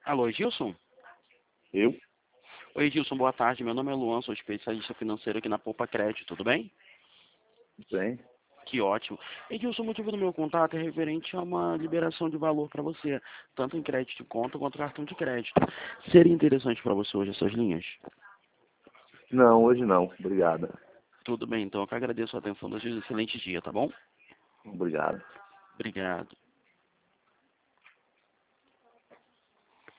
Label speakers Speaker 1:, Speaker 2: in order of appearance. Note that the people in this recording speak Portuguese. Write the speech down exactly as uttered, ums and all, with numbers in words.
Speaker 1: Alô, Gilson?
Speaker 2: Eu?
Speaker 1: Oi, Gilson, boa tarde. Meu nome é Luan, sou especialista financeiro aqui na Poupa Crédito, tudo bem?
Speaker 2: Bem.
Speaker 1: Que ótimo. E, Gilson, o motivo do meu contato é referente a uma liberação de valor para você, tanto em crédito de conta quanto cartão de crédito. Seria interessante para você hoje essas linhas?
Speaker 2: Não, hoje não. Obrigado.
Speaker 1: Tudo bem, então eu que agradeço a atenção. Desejo um excelente dia, tá bom?
Speaker 2: Obrigado.
Speaker 1: Obrigado.